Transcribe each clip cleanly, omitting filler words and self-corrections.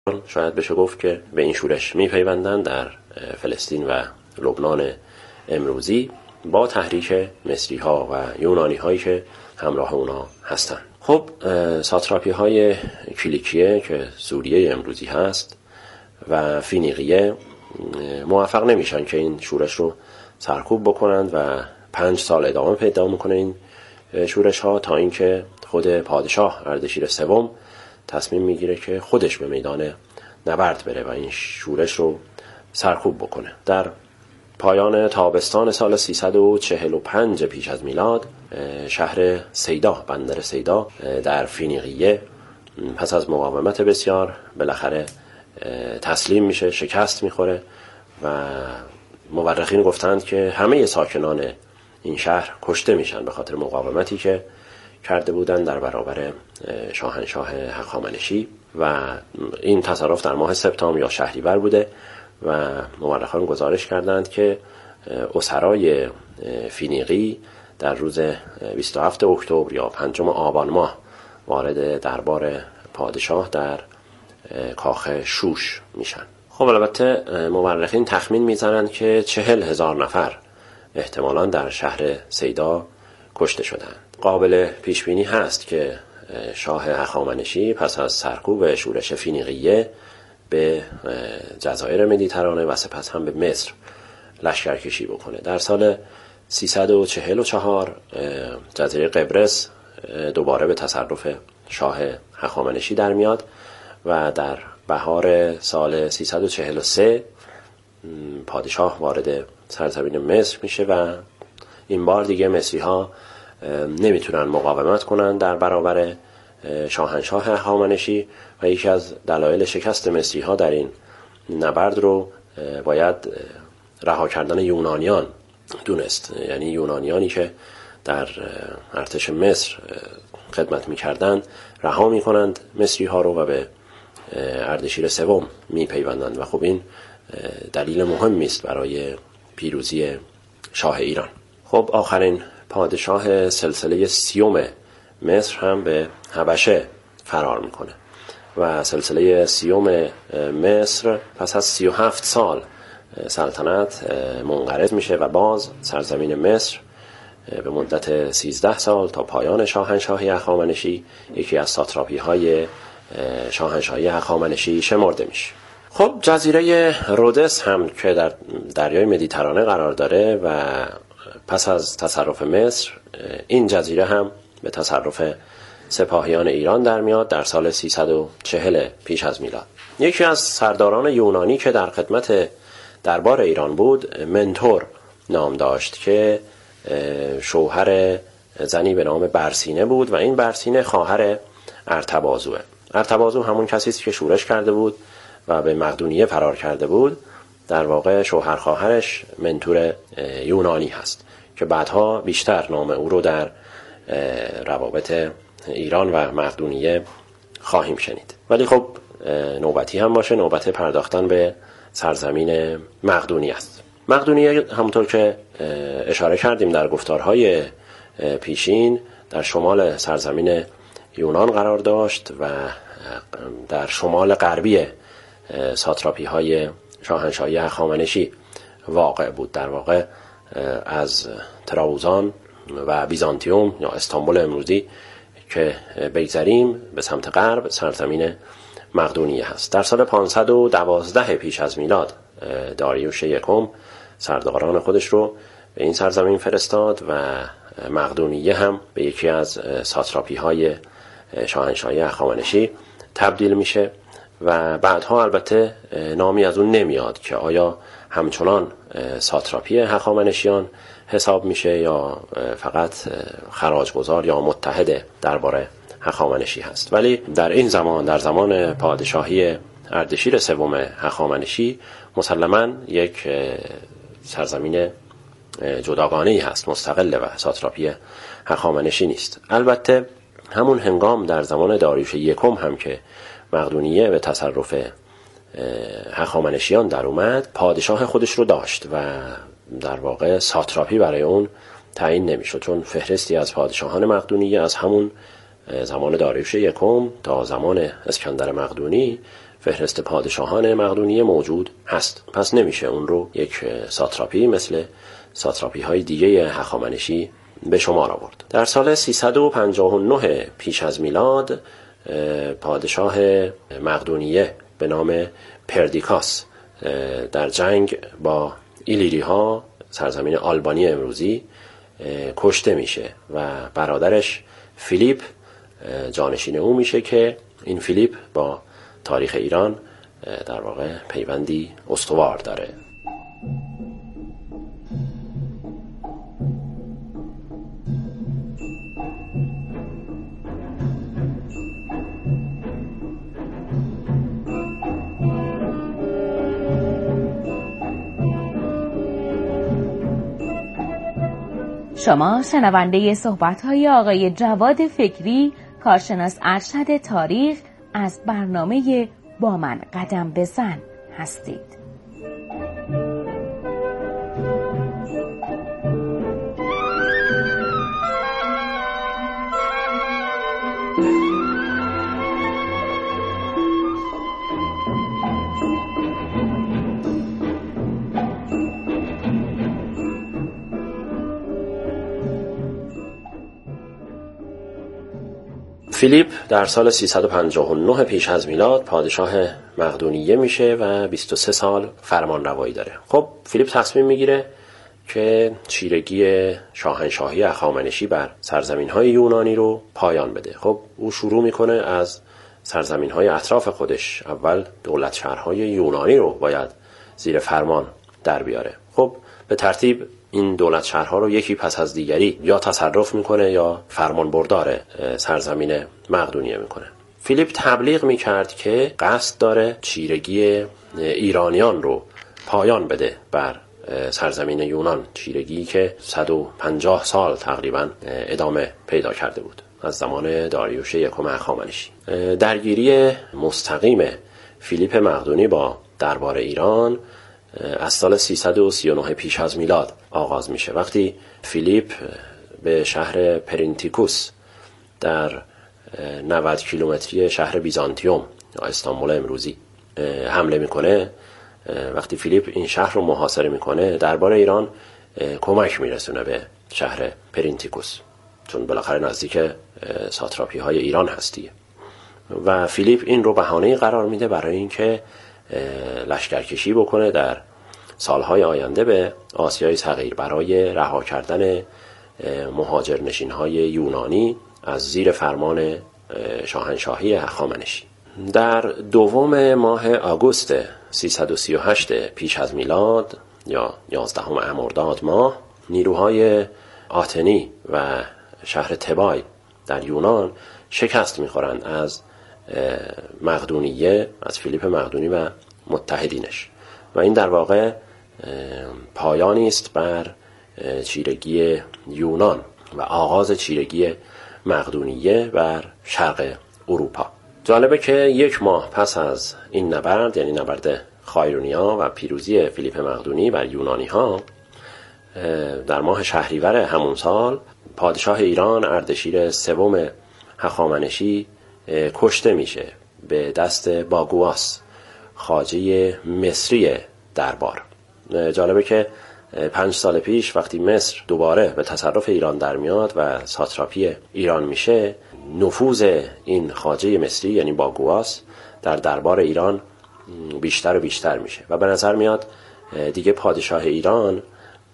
شاید بشه گفت که به این شورش میپیوندند در فلسطین و لبنان امروزی با تحریک مصری ها و یونانی هایی که همراه اونا هستند. خب ساتراپی های کیلیکیه که سوریه امروزی هست و فینیقیه موفق نمیشن که این شورش رو سرکوب بکنند و 5 سال ادامه پیدا میکنه این شورش ها تا اینکه خود پادشاه اردشیر سوم تصمیم میگیره که خودش به میدان نبرد بره و این شورش رو سرکوب بکنه. در پایان تابستان سال 345 پیش از میلاد شهر سیدا، بندر سیدا در فینیقیه پس از مقاومت بسیار بالاخره تسلیم میشه، شکست میخوره و مورخین گفتند که همه ساکنان این شهر کشته میشن به خاطر مقاومتی که کرده بودند در برابر شاهنشاه هخامنشی و این تصرف در ماه سپتامبر یا شهریور بوده و مورخان گزارش کردند که اسرای فینیقی در روز 27 اکتبر یا 5 آبان ماه وارد دربار پادشاه در کاخ شوش میشن. خب البته مورخین تخمین میزنند که 40,000 نفر احتمالاً در شهر سیدا کشته شدند. قابل پیش بینی هست که شاه هخامنشی پس از سرکوب شورش فینیقیه به جزایر مدیترانه و سپس هم به مصر لشکرکشی بکنه. در سال 344 جزیره قبرس دوباره به تصرف شاه هخامنشی در میاد و در بهار سال 343 پادشاه وارد سرزمین مصر میشه و این بار دیگه مصری ها نمیتونن مقاومت کنن در برابر شاهنشاه هخامنشی و یکی از دلایل شکست مصری ها در این نبرد رو باید رها کردن یونانیان دونست. یعنی یونانیانی که در ارتش مصر خدمت میکردند رها میکنند مصری ها رو و به اردشیر سوم میپیوندند و خب این دلیل مهمی است برای پیروزی شاه ایران. خب آخرین پادشاه سلسله 30 مصر هم به حبشه فرار میکنه و سلسله 30 مصر پس از 37 سال سلطنت منقرض میشه و باز سرزمین مصر به مدت 13 سال تا پایان شاهنشاهی هخامنشی یکی از ساتراپی های شاهنشاهی هخامنشی شمرده میشه. خب جزیره رودس هم که در دریای مدیترانه قرار داره و پس از تصرف مصر این جزیره هم به تصرف سپاهیان ایران در میاد در سال 340 پیش از میلاد. یکی از سرداران یونانی که در خدمت دربار ایران بود منتور نام داشت که شوهر زنی به نام برسینه بود و این برسینه خواهر ارتبازوه. ارتبازو همون کسی است که شورش کرده بود و به مقدونیه فرار کرده بود. در واقع شوهر خواهرش منتور یونانی هست که بعدها بیشتر نام او رو در روابط ایران و مقدونیه خواهیم شنید. ولی خب نوبتی هم باشه، نوبت پرداختن به سرزمین مقدونیه است. مقدونیه همونطور که اشاره کردیم در گفتارهای پیشین در شمال سرزمین یونان قرار داشت و در شمال غربی ساتراپی های شاهنشاهی هخامنشی واقع بود. در واقع از تراوزان و بیزانتیوم یا استانبول امروزی که بگذریم به سمت غرب سرزمین مقدونیه هست. در سال 512 پیش از میلاد داریوش یکم سرداران خودش رو به این سرزمین فرستاد و مقدونیه هم به یکی از ساتراپی های شاهنشاهی هخامنشی تبدیل میشه و بعدها البته نامی از اون نمیاد که آیا همچنان ساتراپی هخامنشیان حساب میشه یا فقط خراجگزار یا متحد دربار هخامنشی هست. ولی در این زمان، در زمان پادشاهی اردشیر سوم هخامنشی، مسلماً یک سرزمین جداگانه‌ای هست، مستقل و ساتراپی هخامنشی نیست. البته همون هنگام در زمان داریوش یکم هم که مقدونیه به تصرف هخامنشیان در اومد، پادشاه خودش رو داشت و در واقع ساتراپی برای اون تعیین نمیشد، چون فهرستی از پادشاهان مقدونیه از همون زمان داریوش یکم تا زمان اسکندر مقدونی فهرست پادشاهان مقدونیه موجود هست. پس نمیشه اون رو یک ساتراپی مثل ساتراپی های دیگه هخامنشی به شمار آورد. در سال 359 پیش از میلاد پادشاه مقدونیه به نام پردیکاس در جنگ با ایلیری ها، سرزمین آلبانی امروزی، کشته میشه و برادرش فیلیپ جانشین او میشه که این فیلیپ با تاریخ ایران در واقع پیوندی استوار داره. شما شنونده صحبت‌های آقای جواد فکری، کارشناس ارشد تاریخ از برنامه با من قدم بزن هستید. فیلیپ در سال 359 پیش از میلاد پادشاه مقدونیه میشه و 23 سال فرمانروایی داره. خب فیلیپ تصمیم میگیره که چیرگی شاهنشاهی هخامنشی بر سرزمین‌های یونانی رو پایان بده. خب او شروع میکنه از سرزمین‌های اطراف خودش. اول دولت شهرهای یونانی رو باید زیر فرمان در بیاره. خب به ترتیب این دولت شهرها رو یکی پس از دیگری یا تصرف میکنه یا فرمان بردار سرزمین مقدونیه میکنه. فیلیپ تبلیغ میکرد که قصد داره چیرگی ایرانیان رو پایان بده بر سرزمین یونان، چیرگی که 150 سال تقریبا ادامه پیدا کرده بود از زمان داریوش یکم هخامنشی. درگیری مستقیم فیلیپ مقدونی با دربار ایران از سال 339 پیش از میلاد آغاز میشه، وقتی فیلیپ به شهر پرینتیکوس در 90 کیلومتری شهر بیزانتیوم یا استانبول امروزی حمله میکنه. وقتی فیلیپ این شهر رو محاصره میکنه، دربار ایران کمک میرسونه به شهر پرینتیکوس، چون بالاخره نزدیک ساتراپی های ایران هستیه. و فیلیپ این رو بهانه قرار میده برای اینکه لشکرکشی بکنه در سالهای آینده به آسیای صغیر برای رها کردن مهاجرنشین‌های یونانی از زیر فرمان شاهنشاهی هخامنشی. در دوم ماه آگوست 338 پیش از میلاد یا 11 ارداد ماه، نیروهای آتنی و شهر تبای در یونان شکست می‌خورند از مقدونیه، از فیلیپ مقدونی و متحدینش، و این در واقع پایانی است بر چیرگی یونان و آغاز چیرگی مقدونیه بر شرق اروپا. جالبه که یک ماه پس از این نبرد، یعنی نبرد خایرونیا و پیروزی فیلیپ مقدونی بر یونانی ها، در ماه شهریور همون سال پادشاه ایران اردشیر سوم هخامنشی کشته میشه به دست باگواس، خواجه مصری دربار. جالبه که 5 سال پیش وقتی مصر دوباره به تصرف ایران در میاد و ساتراپی ایران میشه، نفوذ این خواجه مصری یعنی باگواس در دربار ایران بیشتر و بیشتر میشه و به نظر میاد دیگه پادشاه ایران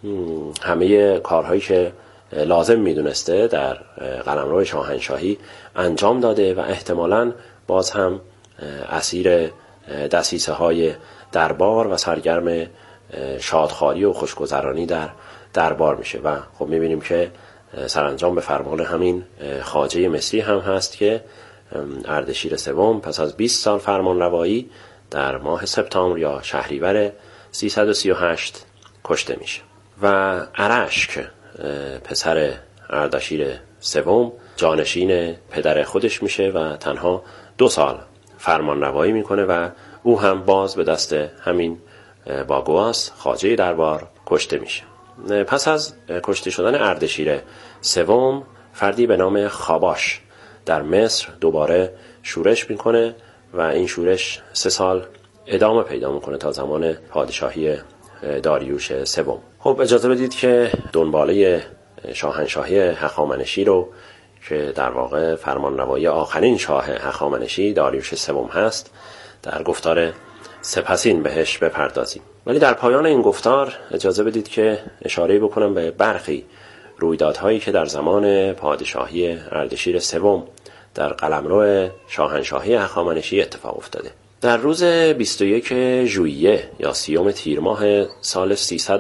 همه کارهایی که لازم میدونسته در قلمرو شاهنشاهی انجام داده و احتمالاً باز هم اسیر دسیسه های دربار و سرگرم شادخواری و خوشگذرانی در دربار میشه و خب میبینیم که سرانجام به فرمان همین خواجه مصری هم هست که اردشیر سوم پس از 20 سال فرمان روایی در ماه سپتامبر یا شهریور 338 کشته میشه و ارشک پسر اردشیر سوم جانشین پدر خودش میشه و تنها 2 سال فرمان روایی میکنه و او هم باز به دست همین باگواس خواجه دربار کشته میشه. پس از کشته شدن اردشیر سوم، فردی به نام خاباش در مصر دوباره شورش میکنه و این شورش 3 سال ادامه پیدا میکنه تا زمان پادشاهی داریوش سوم. خب اجازه بدید که دنباله شاهنشاهی هخامنشی رو که در واقع فرمانروایی آخرین شاه هخامنشی داریوش سوم هست در گفتار سپسین بهش بپردازیم. ولی در پایان این گفتار اجازه بدید که اشاره بکنم به برخی رویدادهایی که در زمان پادشاهی اردشیر سوم در قلمرو شاهنشاهی هخامنشی اتفاق افتاده. در روز 21 ژوئیه یا 30 تیر ماه سال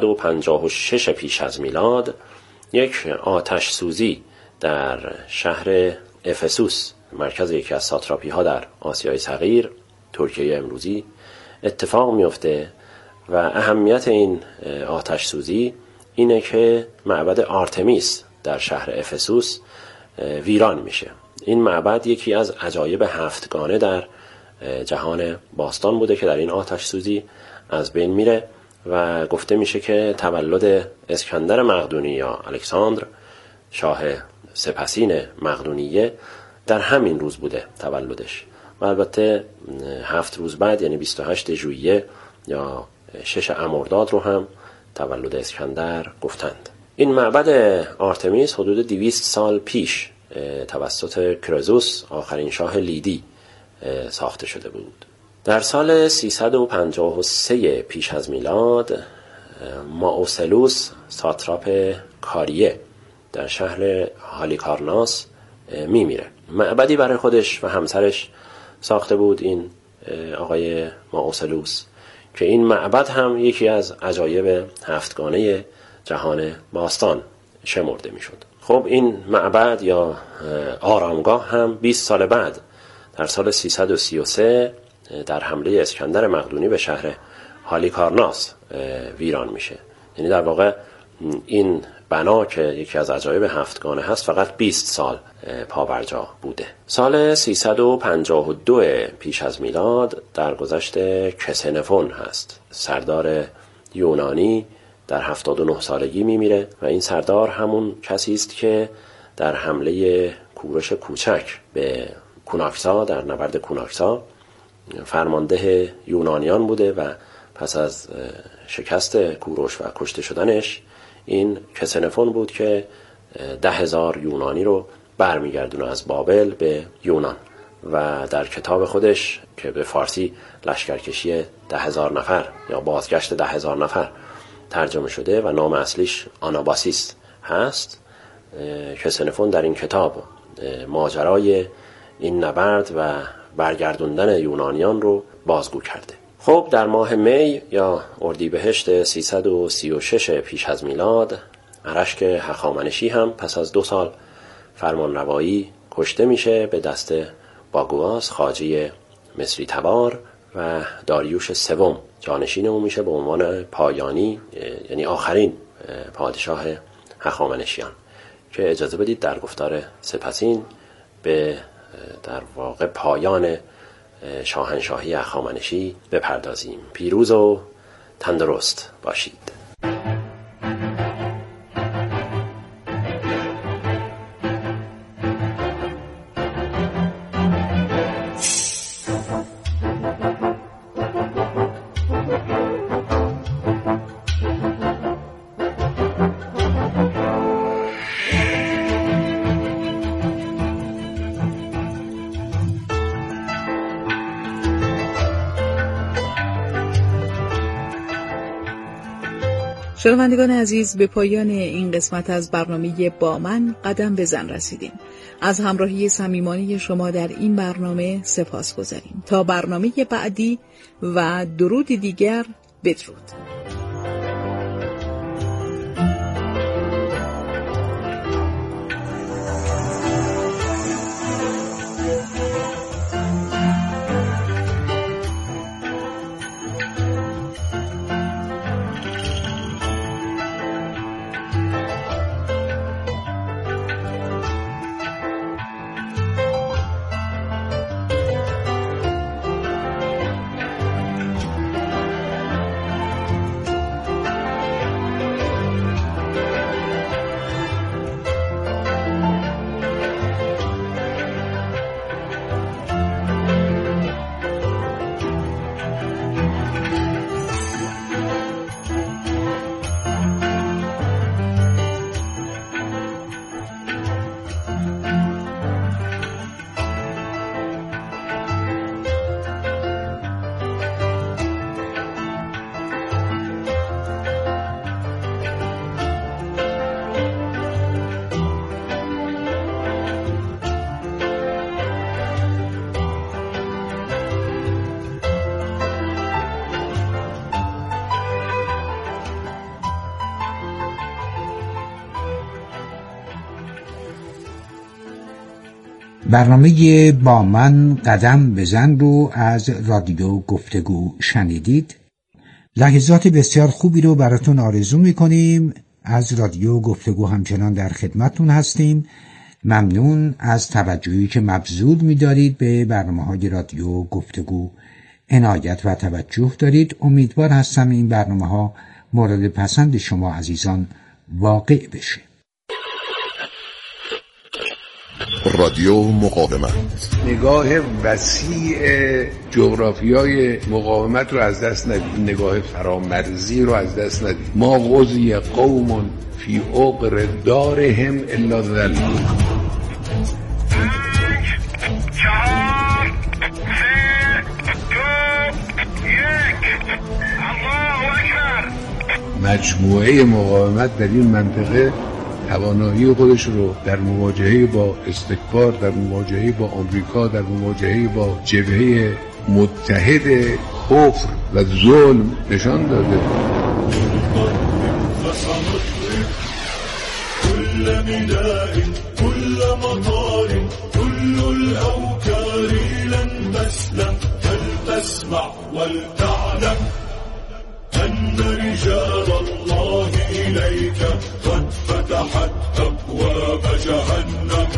356 پیش از میلاد یک آتش سوزی در شهر افسوس، مرکز یکی از ساتراپی ها در آسیای صغیر، ترکیه امروزی، اتفاق میفته و اهمیت این آتش سوزی اینه که معبد آرتمیس در شهر افسوس ویران میشه. این معبد یکی از عجایب 7گانه در جهان باستان بوده که در این آتش سوزی از بین میره و گفته میشه که تولد اسکندر مقدونی یا الکساندر شاه سپسین مقدونیه در همین روز بوده تولدش و البته 7 روز بعد یعنی 28 ژوئیه یا 6 مرداد رو هم تولد اسکندر گفتند. این معبد آرتمیس حدود 200 سال پیش توسط کرزوس آخرین شاه لیدی ساخته شده بود. در سال 353 پیش از میلاد ماوسلوس ساتراپ کاریه در شهر هالیکارناس میمیره. معبدی برای خودش و همسرش ساخته بود این آقای ماوسلوس که این معبد هم یکی از عجایب 7گانه جهان باستان شمرده میشد. خب این معبد یا آرامگاه هم 20 سال بعد در سال 333 در حمله اسکندر مقدونی به شهر هالیکارناس ویران میشه. یعنی در واقع این بنا که یکی از عجایب 7گانه هست فقط 20 سال پابرجا بوده. سال 352 پیش از میلاد در گذشت کسنفون هست. سردار یونانی در 79 سالگی میمیره و این سردار همون کسی است که در حمله کوروش کوچک به کوناکسا در نبرد کوناکسا فرمانده یونانیان بوده و پس از شکست کوروش و کشته شدنش این کسنفون بود که 10,000 یونانی رو برمیگردونه از بابل به یونان و در کتاب خودش که به فارسی لشکرکشی 10,000 نفر یا بازگشت 10,000 نفر ترجمه شده و نام اصلیش آناباسیس هست، کسنفون در این کتاب ماجرای این نبرد و برگردوندن یونانیان رو بازگو کرده. خب در ماه می یا اردیبهشت 336 پیش از میلاد ارشک هخامنشی هم پس از 2 سال فرمانروایی کشته میشه به دست باگواس خواجه مصری تبار و داریوش سوم جانشین او میشه به عنوان پایانی یعنی آخرین پادشاه هخامنشیان که اجازه بدید در گفتار سپسین به در واقع پایان شاهنشاهی هخامنشی بپردازیم. پیروز و تندرست باشید. شنوندگان عزیز، به پایان این قسمت از برنامه با من قدم بزن رسیدیم. از همراهی صمیمانه شما در این برنامه سپاسگزاریم. تا برنامه بعدی و درودی دیگر، بدرود. برنامه با من قدم بزن رو از رادیو گفتگو شنیدید. لحظات بسیار خوبی رو براتون آرزو میکنیم. از رادیو گفتگو همچنان در خدمتتون هستیم. ممنون از توجهی که مبذول می‌دارید به برنامه‌های رادیو گفتگو. عنایت و توجه دارید. امیدوار هستم این برنامه‌ها مورد پسند شما عزیزان واقع بشه. رادیو مقاومت، نگاه وسیع جغرافیای مقاومت رو از دست ندید، نگاه فرامرزی رو از دست ندید. ما غزی قوم فی عقر دارهم الا ذل. 5 4 3 2 1 الله اکبر. مجموعه مقاومت در این منطقه توانایی خودش رو در مواجهه با استکبار، در مواجهه با آمریکا، در مواجهه با جبهه متحد کفر و ظلم نشان داده. كل نداء كل مطار كل الأوكار لن تسلم فلتسمع ولتعلم أن رجال الله إليك قد فتحت أبواب جهنم.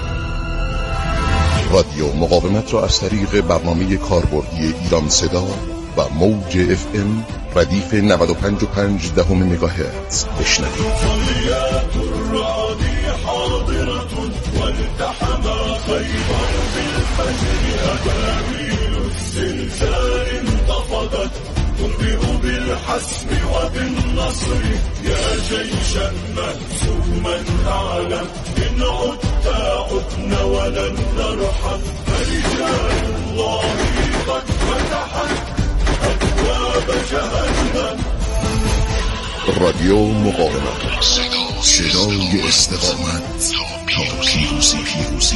رادیو مقاومت را از طریق برنامه کاربردی ایران صدا و موج FM ردیف 95.5 مگاهرتز بشنوید. صليات الرعد حاضرة والتحما خيبر بالفجر أبابيل الزلزال انتفضت تنبئ بالحسم وبالنصر يا جيشا مهزوما أعلم إن عدت عدنا ولن نرحم فرجال الله قد فتحت أبواب جهنم. رادیو مقاومت، صدای استقامت تا پیروزی.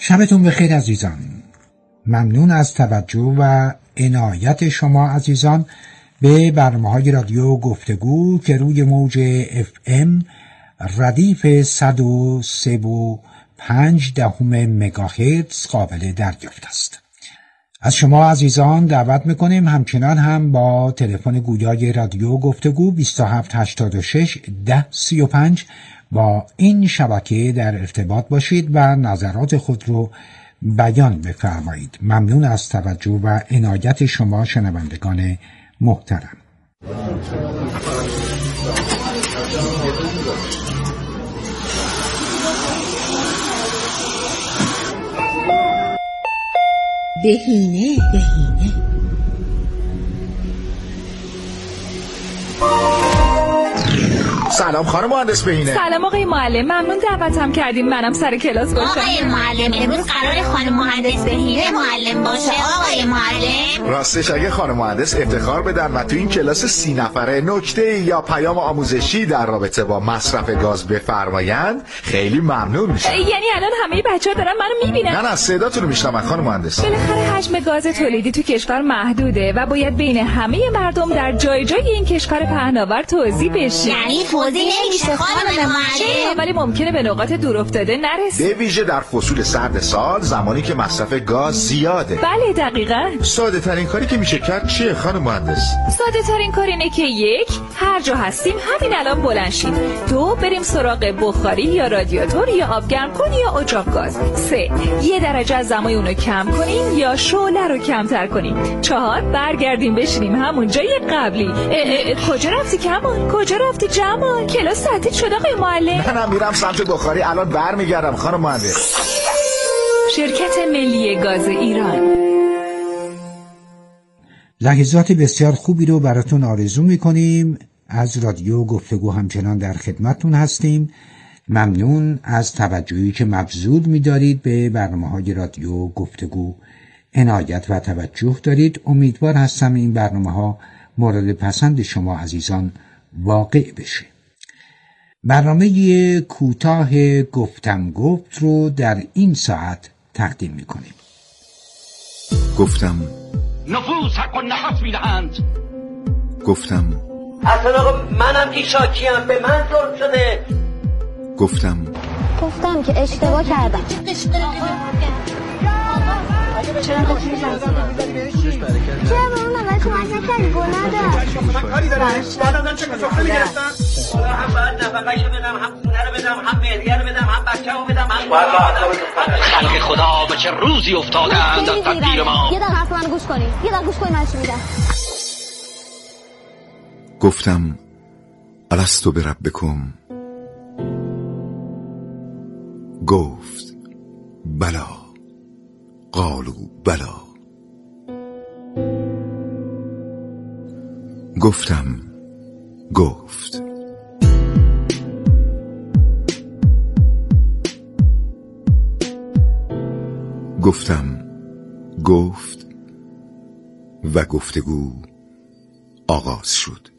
شبتون بخیر عزیزان. ممنون از توجه و عنایت شما عزیزان به برنامه‌های رادیو گفتگو که روی موج FM ردیف 103.5 مگاهرتز قابل دریافت است. از شما عزیزان دعوت میکنیم همچنان هم با تلفن گویای رادیو گفتگو 2786 1035 با این شبکه در ارتباط باشید و نظرات خود رو بیان بفرمایید. ممنون از توجه و عنایت شما شنوندگان محترم. بهینه سلام خانم مهندس بهینه. سلام آقای معلم، ممنون دعوتم کردین منم سر کلاس باشم. آقای معلم امروز قرار خانم مهندس بهینه معلم باشه. آقای معلم راستش اگه خانم مهندس افتخار بدن و تو این کلاس 30 نفره نکته یا پیام آموزشی در رابطه با مصرف گاز بفرمایند خیلی ممنون میشم. یعنی الان همه بچه‌ها دارن منو میبینن؟ نه صداتون رو میشنون خانم مهندس. بالاخره حجم گاز تولیدی تو کشور محدوده و باید بین همه مردم در جای جای این کشور پهناور توزیع بشه. یعنی توزیع نمیشه خانم معلم؟ ولی ممکنه به نقاط دور افتاده نرسه. به ویژه در فصول سرد سال زمانی که مصرف گاز زیاده. بله دقیقاً. ساده ترین کاری که میشه کرد چیه خانم مهندس؟ ساده ترین کار اینه که 1 هر جا هستیم همین الان بلند شیم. 2 بریم سراغ بخاری یا رادیاتور یا آب گرم کن یا اجاق گاز. 3 1 درجه از دمای اونو کم کنیم یا شعله رو کمتر کنیم. 4 برگردیم بشینیم همون جای قبلی. کجا رفتی کمال؟ کجا رفتی جمال؟ کلاس تعطیل شد آقای معلم؟ نه میرم سمت بخاری، الان برمیگردم خانم مهندس. شرکت ملی گاز ایران. لحظات بسیار خوبی رو براتون آرزو میکنیم. از رادیو گفتگو همچنان در خدمتتون هستیم. ممنون از توجهی که مبذول می‌دارید به برنامه‌های رادیو گفتگو. عنایت و توجه دارید. امیدوار هستم این برنامه‌ها مورد پسند شما عزیزان واقع بشه. برنامه کوتاه گفتم گفت رو در این ساعت تقدیم می‌کنیم. گفتم نفوس حق و نفس میدهند. گفتم اصلا آقا منم که شاکیم، به من ظلم شده. گفتم که اشتباه کردم. چرا به اون نوعی کمک نکردی گناه من کاری دارم بعد چه کسافه میگرفتن هم باید نفقهشو بدم، هم خونه رو بدم، هم مهریه رو بدم، هم بچه رو بدم، هم خلق خدا به چه روزی افتادند از تدبیر ما. یه دقیقه حرف من گوش کنی، من چی میگم. گفتم الستو بربکم. گفت بلا. قالوا بلا. گفتم گفت. گفتم گفت و گفتگو آغاز شد.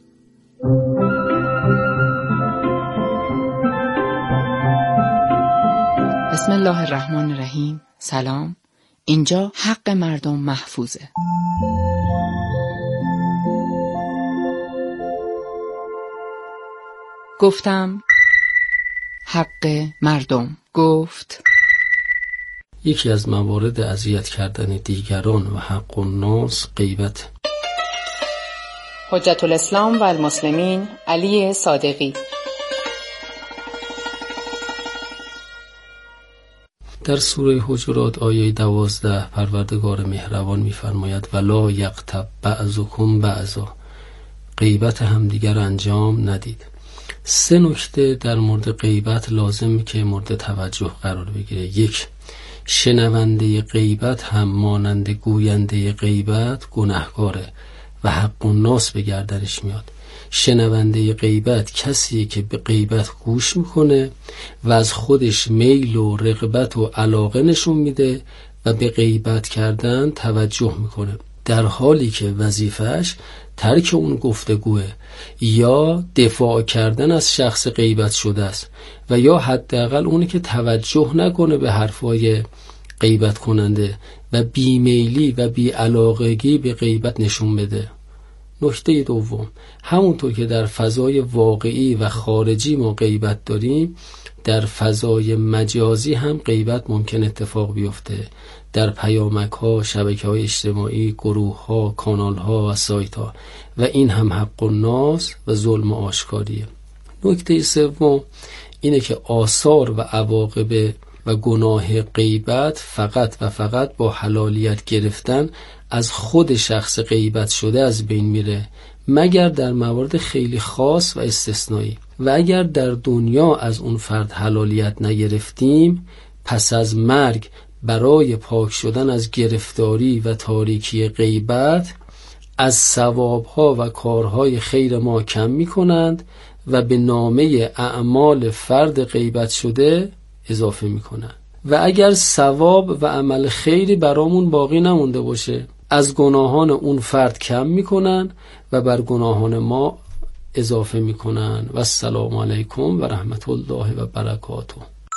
بسم الله الرحمن الرحیم. سلام. اینجا حق مردم محفوظه. گفتم حق مردم. گفت یکی از موارد اذیت کردن دیگران و حق الناس غیبت. حجت الاسلام و المسلمین علی صادقی. در سوره حجرات آیه 12 پروردگار مهربان می‌فرماید ولا یغتب بعضکم بعضا. غیبت همدیگر انجام ندید. 3 نکته در مورد غیبت لازم که مورد توجه قرار بگیره. 1. شنونده غیبت هم مانند گوینده غیبت گناهکاره و حق الناس به گردنش میاد. شنونده غیبت کسیه که به غیبت گوش میکنه و از خودش میل و رغبت و علاقه نشون میده و به غیبت کردن توجه میکنه، در حالی که وظیفه‌اش ترک اون گفتگوه یا دفاع کردن از شخص غیبت شده است و یا حداقل اونی که توجه نکنه به حرفای غیبت کننده و بیمیلی و بیعلاقگی به غیبت نشون بده. نکته دوم، همونطور که در فضای واقعی و خارجی ما غیبت داریم، در فضای مجازی هم غیبت ممکن اتفاق بیفته، در پیامک ها، شبکه های اجتماعی، گروه ها، کانال ها و سایت ها، و این هم حق الناس و ظلم آشکاریه. نکته سوم اینه که آثار و عواقب و گناه غیبت فقط و فقط با حلالیت گرفتن از خود شخص غیبت شده از بین میره، مگر در موارد خیلی خاص و استثنایی. و اگر در دنیا از اون فرد حلالیت نگرفتیم، پس از مرگ برای پاک شدن از گرفتاری و تاریکی غیبت از ثوابها و کارهای خیر ما کم میکنند و به نامه اعمال فرد غیبت شده اضافه میکنند. و اگر ثواب و عمل خیری برامون باقی نمونده باشه، از گناهان اون فرد کم میکنن و بر گناهان ما اضافه میکنن. و السلام علیکم و رحمت الله و برکاته.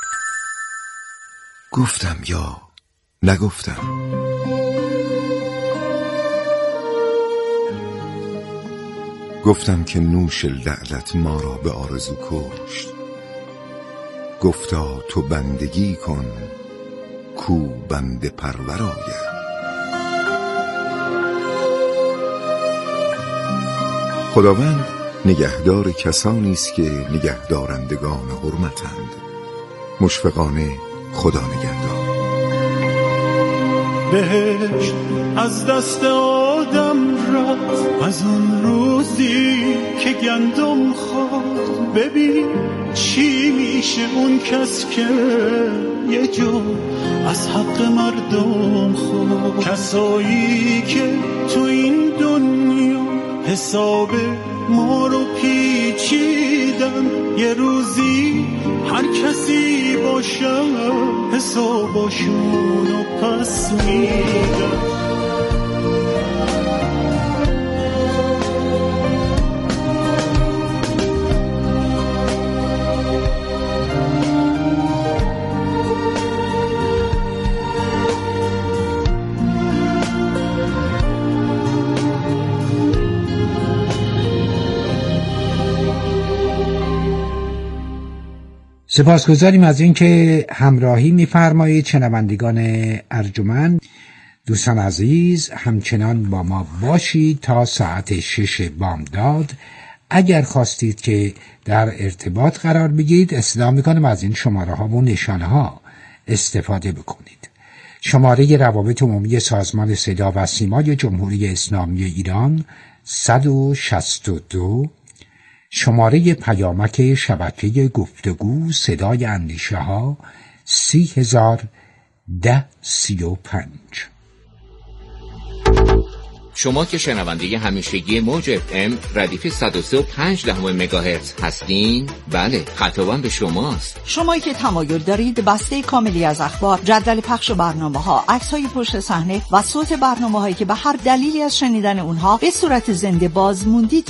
گفتم یا نگفتم؟ گفتم که نوش لعلت ما را به آرزو کشت. گفتا تو بندگی کن کو بنده پرور آید. خداوند نگهدار کسانی است که نگهدارندگان حرمتند. مشفقانه خدا نگهدار. بهشت از دست آدم رفت از اون روزی که گندم خورد. ببین چی میشه اون کس که یه جو از حق مردم خورد. کسایی که تو این دنیا حساب ما رو پیچیدن، یه روزی هر کسی باشه حساباشون رو پس میدن. سپاسگزاریم از اینکه همراهی می‌فرمایید. شنوندگان ارجمند، دوستان عزیز، همچنان با ما باشید تا ساعت 6 بامداد. اگر خواستید که در ارتباط قرار بگیرید، استدعا می‌کنم از این شماره‌ها و نشانه‌ها استفاده بکنید. شماره روابط عمومی سازمان صدا و سیمای جمهوری اسلامی ایران 162، شماره پیامک شبکه گفتگو صدای اندیشه ها 301035. شما که شنونده همیشگی موج FM ردیف 103.5 مگاهرتز هستین؟ بله، خطابم به شماست. شمایی که تمایل دارید بسته کاملی از اخبار، جدول پخش برنامه‌ها، عکس‌های پشت صحنه و صوت برنامه‌هایی که به هر دلیلی از شنیدن اونها به صورت زنده باز موندید